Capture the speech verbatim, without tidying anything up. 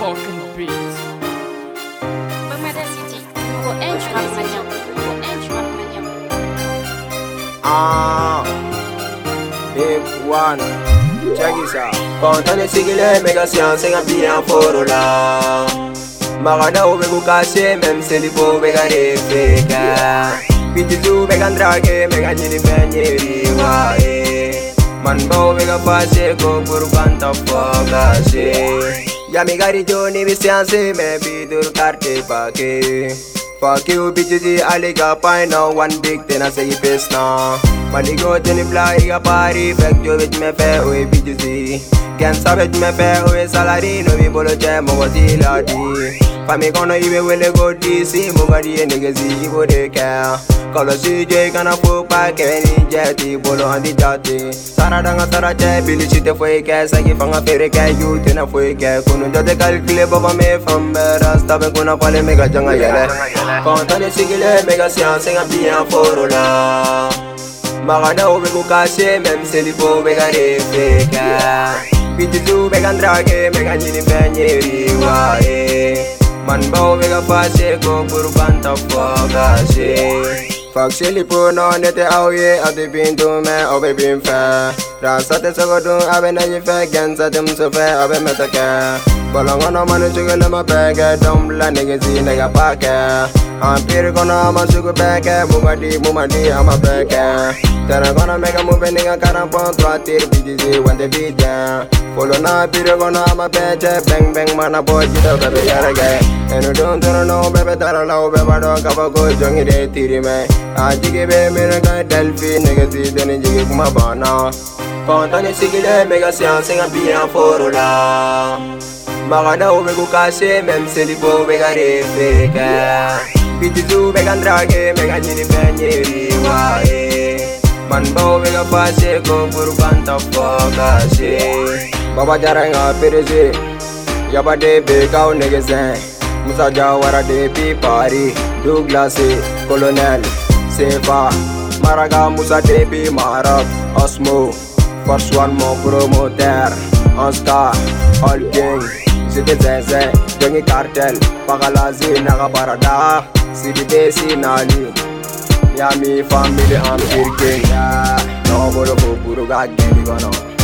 Fucking beat. Bagmada City, numéro un du rap malien. Numéro un du rap malien. Ah, big one. Check this out. Contane sigile mega science nga bien forola. Magana ube kukase mem selipo mega refeka. Pitizu mega drage mega nyini benyeri wae. Man bao mega pase ko purukanta fogase. Ya mi gari joni mi science me bidur karte pake. Fuck you bitches, I like a pine now. One big thing I say face now. Maligo to the fly, a party. Back you with me fair, we bitches. Can't stop it, me fair, we salary. No people to jam, what he ladi. Fami gonna even will go D C. Mugadi and niggas, he would care. Call a C J, can a fuck back any jetty. Bolo on the jatty. Saradanga Saraja, Billy Chit of Wake, I give a fairy cat, you tin of Wake. Couldn't the calculate of me from Beras, stop and gonna follow mega jungle. Contane sigile mega science nga bien forola. Magana ube kukase mem selipo mega refeka. Pitizu mega drage mega nyini benyeri wae. Man bao mega pase ko purukanta fogase. Fuck selipo no nete auye ati pintu me obe binfe. Rasate sagodun abe na yife gensa dem sofe abe metake. Bolongono manu chugele ma peke dombla nigezi nega pake. Ampere gonna masuku peke mumadi mumadi ama peke. Tera gonna make a move nigga karampo twatir bijizi when they beat ya. Follow na pire gonna ama peche bang bang mana boy jito bebe yarage. Enu don't know bebe tara lau bebe do kapa ko jongi de tiri me. Ajige be mere ka delphi nigezi deni jige kuma bana. Contane sigile mega science nga bien forola. Magana ube kukase mem selipo mega refeka. Pitizu mega drage mega nyini benyeri wae. Man bao mega pase ko purukanta fogase. Baba jaranga pereze. Yaba de be kau negeze. Musa jawara de pi pari. Douglas colonel Sefa. Maraga Musa de pi marab. Osmo. First one more promoter. Oscar. All gang. Zide zeze, jongi cartel, pagalazi nagabarada, sidi desi nali, Miami family I'm here king, no bolo ko puro gageli gono.